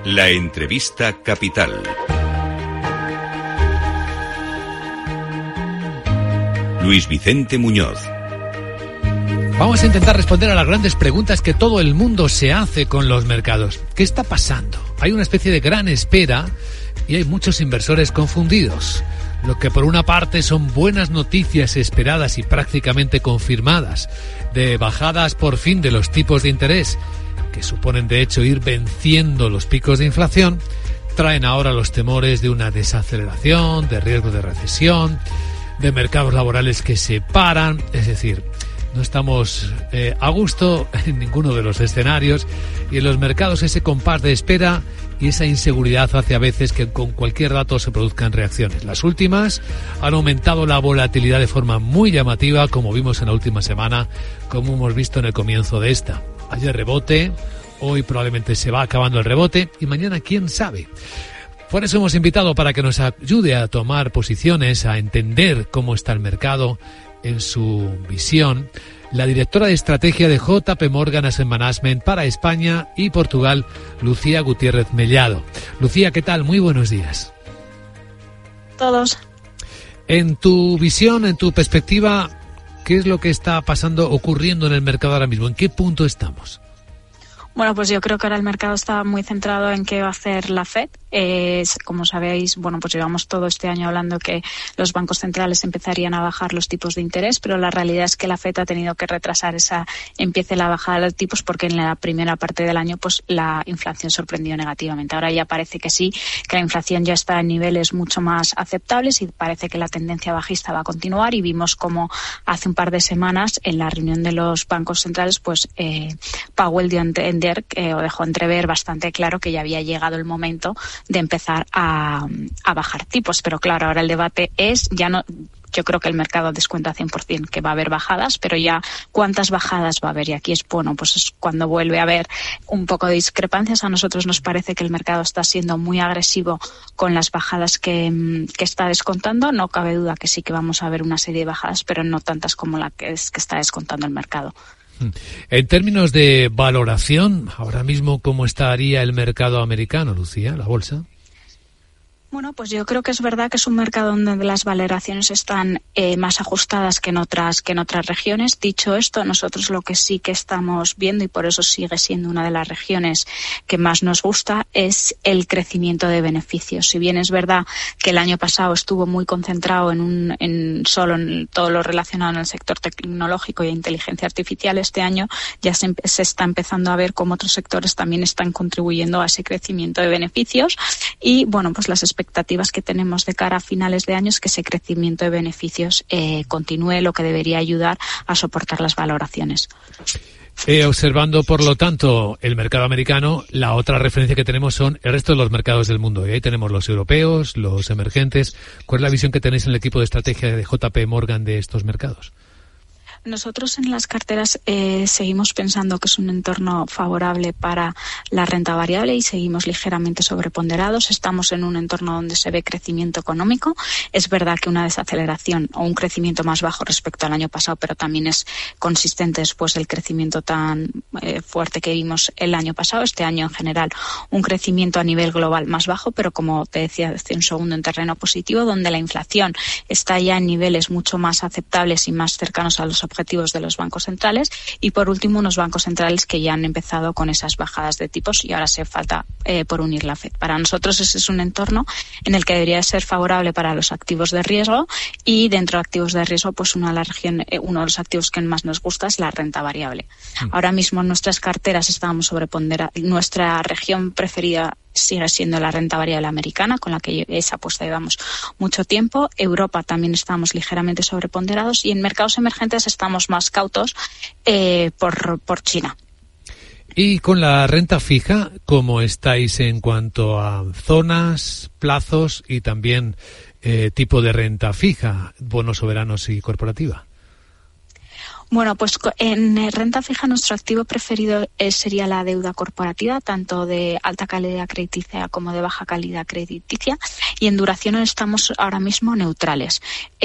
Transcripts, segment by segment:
La entrevista capital. Luis Vicente Muñoz. Vamos a intentar responder a las grandes preguntas que todo el mundo se hace con los mercados. ¿Qué está pasando? Hay una especie de gran espera y hay muchos inversores confundidos. Lo que por una parte son buenas noticias esperadas y prácticamente confirmadas, de bajadas por fin de los tipos de interés, que suponen de hecho ir venciendo los picos de inflación, traen ahora los temores de una desaceleración, de riesgo de recesión, de mercados laborales que se paran, es decir, no estamos a gusto en ninguno de los escenarios y en los mercados ese compás de espera y esa inseguridad hace a veces que con cualquier dato se produzcan reacciones. Las últimas han aumentado la volatilidad de forma muy llamativa, como vimos en la última semana, como hemos visto en el comienzo de esta. Ayer rebote, hoy probablemente se va acabando el rebote y mañana quién sabe. Por eso hemos invitado para que nos ayude a tomar posiciones, a entender cómo está el mercado en su visión, la directora de estrategia de JP Morgan Asset Management para España y Portugal, Lucía Gutiérrez Mellado. Lucía, ¿qué tal? Muy buenos días. Todos. En tu visión, en tu perspectiva, ¿qué es lo que está ocurriendo en el mercado ahora mismo? ¿En qué punto estamos? Bueno, pues yo creo que ahora el mercado está muy centrado en qué va a hacer la FED. Como sabéis, bueno, pues llevamos todo este año hablando que los bancos centrales empezarían a bajar los tipos de interés, pero la realidad es que la FED ha tenido que retrasar empiece la bajada de tipos porque en la primera parte del año pues la inflación sorprendió negativamente. Ahora ya parece que sí, que la inflación ya está en niveles mucho más aceptables y parece que la tendencia bajista va a continuar y vimos como hace un par de semanas en la reunión de los bancos centrales pues Powell dio a entender o dejó entrever bastante claro que ya había llegado el momento de empezar a bajar tipos. Pero claro, ahora el debate es, ya no, yo creo que el mercado descuenta 100% que va a haber bajadas, pero ya cuántas bajadas va a haber. Y aquí es, bueno, pues es cuando vuelve a haber un poco de discrepancias. A nosotros nos parece que el mercado está siendo muy agresivo con las bajadas que está descontando. No cabe duda que sí que vamos a ver una serie de bajadas, pero no tantas como la que está descontando el mercado. En términos de valoración, ahora mismo, ¿cómo estaría el mercado americano, Lucía, la bolsa? Bueno, pues yo creo que es verdad que es un mercado donde las valoraciones están más ajustadas que en otras regiones. Dicho esto, nosotros lo que sí que estamos viendo, y por eso sigue siendo una de las regiones que más nos gusta, es el crecimiento de beneficios. Si bien es verdad que el año pasado estuvo muy concentrado en todo lo relacionado en el sector tecnológico y inteligencia artificial, este año ya se está empezando a ver cómo otros sectores también están contribuyendo a ese crecimiento de beneficios. Y bueno, pues las expectativas que tenemos de cara a finales de año es que ese crecimiento de beneficios continúe, lo que debería ayudar a soportar las valoraciones. Observando, por lo tanto, el mercado americano, la otra referencia que tenemos son el resto de los mercados del mundo. Y ahí tenemos los europeos, los emergentes. ¿Cuál es la visión que tenéis en el equipo de estrategia de JP Morgan de estos mercados? Nosotros en las carteras seguimos pensando que es un entorno favorable para la renta variable y seguimos ligeramente sobreponderados. Estamos en un entorno donde se ve crecimiento económico. Es verdad que una desaceleración o un crecimiento más bajo respecto al año pasado, pero también es consistente después del crecimiento tan fuerte que vimos el año pasado. Este año en general un crecimiento a nivel global más bajo, pero como te decía hace un segundo, en terreno positivo, donde la inflación está ya en niveles mucho más aceptables y más cercanos a los objetivos de los bancos centrales y por último unos bancos centrales que ya han empezado con esas bajadas de tipos y ahora se falta por unir la FED. Para nosotros ese es un entorno en el que debería ser favorable para los activos de riesgo y dentro de activos de riesgo pues uno de los activos que más nos gusta es la renta variable. Ahora mismo en nuestras carteras estamos sobreponderados. Nuestra región preferida sigue siendo la renta variable americana, con la que esa apuesta llevamos mucho tiempo. Europa también estamos ligeramente sobreponderados y en mercados emergentes estamos más cautos por China. Y con la renta fija, ¿cómo estáis en cuanto a zonas, plazos y también tipo de renta fija, bonos soberanos y corporativa? Bueno, pues en renta fija nuestro activo preferido sería la deuda corporativa, tanto de alta calidad crediticia como de baja calidad crediticia, y en duración estamos ahora mismo neutrales.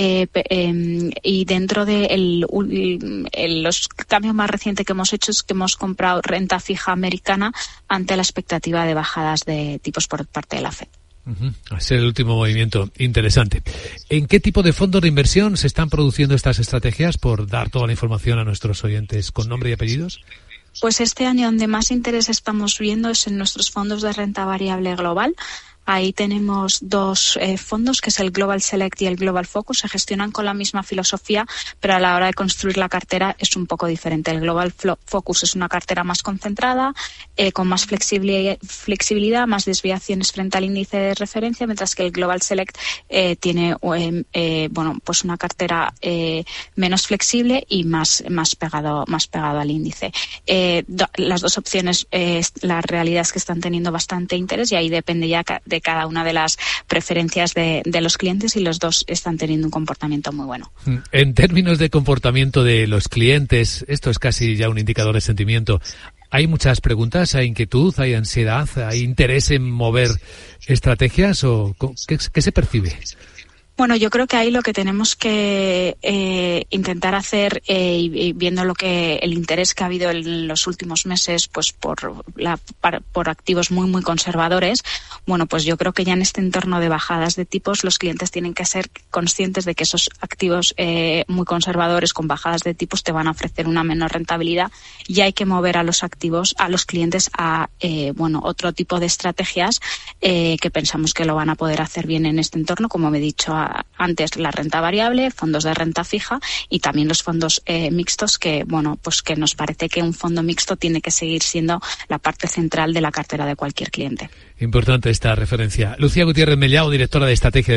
Y dentro de los cambios más recientes que hemos hecho es que hemos comprado renta fija americana ante la expectativa de bajadas de tipos por parte de la FED. Es el último movimiento interesante. ¿En qué tipo de fondos de inversión se están produciendo estas estrategias? Por dar toda la información a nuestros oyentes con nombre y apellidos. Pues este año donde más interés estamos viendo es en nuestros fondos de renta variable global. Ahí tenemos dos fondos, que es el Global Select y el Global Focus. Se gestionan con la misma filosofía, pero a la hora de construir la cartera es un poco diferente. El Global Focus es una cartera más concentrada, con más flexibilidad, más desviaciones frente al índice de referencia, mientras que el Global Select tiene pues una cartera menos flexible y más pegado al índice. Las dos opciones, la realidad es que están teniendo bastante interés, y ahí depende ya de cada una de las preferencias de los clientes, y los dos están teniendo un comportamiento muy bueno. En términos de comportamiento de los clientes, esto es casi ya un indicador de sentimiento. ¿Hay muchas preguntas, hay inquietud, hay ansiedad, hay interés en mover estrategias, o qué se percibe? Bueno, yo creo que ahí lo que tenemos que intentar hacer, y viendo el interés que ha habido en los últimos meses, pues por activos muy conservadores, bueno, pues yo creo que ya en este entorno de bajadas de tipos los clientes tienen que ser conscientes de que esos activos muy conservadores con bajadas de tipos te van a ofrecer una menor rentabilidad, y hay que mover a los clientes a otro tipo de estrategias que pensamos que lo van a poder hacer bien en este entorno, como me he dicho antes, la renta variable, fondos de renta fija y también los fondos mixtos, que que nos parece que un fondo mixto tiene que seguir siendo la parte central de la cartera de cualquier cliente. Importante esta referencia. Lucía Gutiérrez Mellao, directora de estrategia de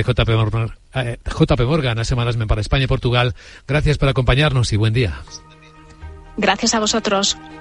JP Morgan, Asset Management para España y Portugal. Gracias por acompañarnos y buen día. Gracias a vosotros.